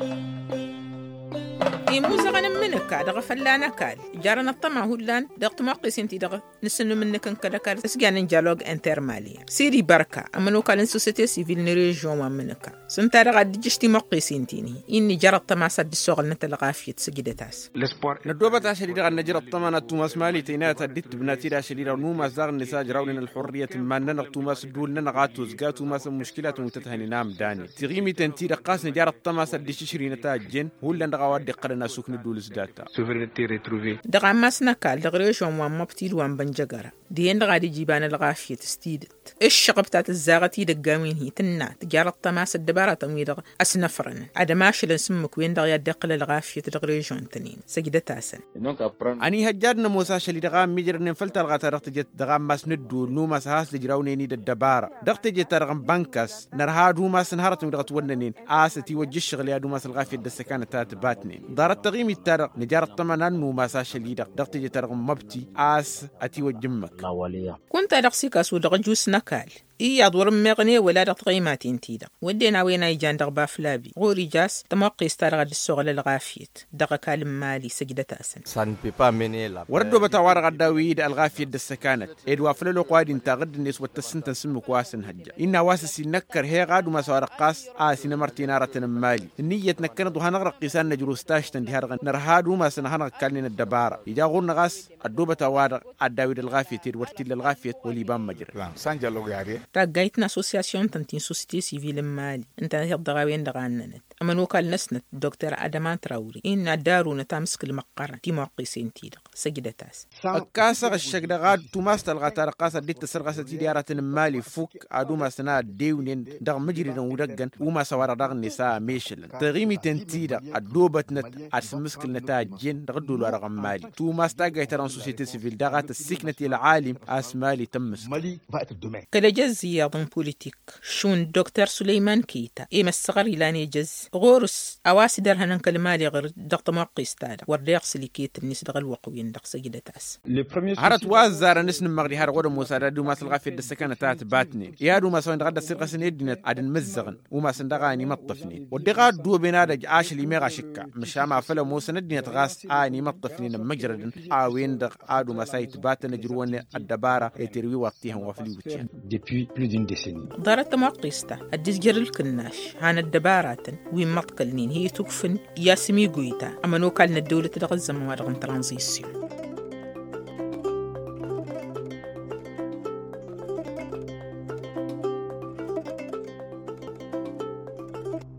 موزة غنم منك دغ فلانا كال جارنا الطمع هولان دغ تمقيس انتي دغ نسنو منك انكدكار اسجان جالوج انترمالي سيري بركة امنو كالن سوسيتي سيفيل نريجيون منك سنتا دغ دجشتي مقيس انتيني اني جرى الطمع سد الشغل نتلغافيت سجدتاس ندوبة تاشري دغ نجرى الطمع توماس مالي تينات ديت بناتي داشري نوما زغ النساء جراولين الحرية الماننا توماس دول نغاتوز غاتو ماس مشكلات متتهني نام داني تغيمي تنتي دقاس نجرى الطمع سد ششري نتاجين هولان دغ واد قرنا سكن دولس داتا souveraineté retrouvée دغ ماسنا كال دغ ريجون وان مبتيل وان بنجغرا دين دغ دي جيبان الغافية تستيدت الشقب تاعت الزاغتي دقامين هي تنا تجار الطماس الدبارة تمويدغ اسنفرن عدماش لنسمك وين دغ يدقل الغافية دغ ريجون تنين سجدتاسن اني هجارنا موسى شلي دغ ميجر نفلت الغاتا رقتجت دغ ماس ندو نو ماس هاس لجراوني دي الدبارة دغتجت رغم بانكاس نرهادو ماس نهارت دغ توننين استي وجه الشغل يا دو ماس الغافية دسكانه تاعت باتنين دارت تغيمي ترى نجار الطمع نو ماس شلي دغتجت ترغم مبتي اس اتي وجمك كنت دغسيكا سو دغ جوس نكال إيه أدور مغني ولا دقيمات انتيدا ودينا وين يجان دغبا فلابي غوري جاس تموقي استرغد الشغل الغافيت دغ كالم مالي سجدت أسن وردو بتوار غداويد الغافية دسكانت إدوا فللو قوادين تغد الناس والتسنتن سمك واسن هجا إنا واسسي نكر هي غادو ما سوار قاس آسين مرتينارة مالي النية نكرد وهنغرق قيسان نجروستاش تندهار نرهادو ما سنهنغ كالين الدبارة إذا غور نغاس أدو بتوار غداويد الغافية ورتيل الغافية وليبان مجر سانجالو غاري رجعتنا أسوسياسيون تنتين سوسيتي سيفيل مالي انت هيضغاوين دغاننت اما نوكال نسنت دكتور ادمان تراوري ان الدارو نتامسك المقر دي موقيسين تيدق سجدتاس الكاسر الشقدغاد توماس تلغاتار قاسر دي تسرغاسة ديارة مالي فوك ادو ما سنا ديونين دغ مجري ودغن وما سوار دغ نساء ميشل تغيمي تنتيدا الدوبت نت اسمسك نتاجين دغدو لرغم مالي توماس تاغاي تران سوسيتي سيفيل دغات السكنة العالم اسمالي تمس كلا جزية ضم بوليتيك شون دكتور سليمان كيتا إيما الصغر إلاني جز غورس أواسي درها ننكل مالي غير دغط موقي استادا ورديق سليكيت الناس دغل وقوين دغ سجدة تاس هرت وازار نسن مغري هر غور موسى دو ما سلغا في الدسكانة تاعت باتني يا دو ما سوين دغد السرقة سنيدنت عدن مزغن وما سندغاني مطفني ودغاد دو بنادج عاش لي ميغا شكا مش ما فلو موسى ندنيت غاس اني مطفني مجردن اوين دغ ادو ما سايت باتن جروون الدبارة يتروي وقتها وفلي وتشان depuis plus d'une décennie. دارت موقيستا الدزجر الكناش هان الدبارات وين مطقلنين هي تكفن ياسمي قويتا اما نوكالنا الدولة دغ الزموار غن ترانزيسيون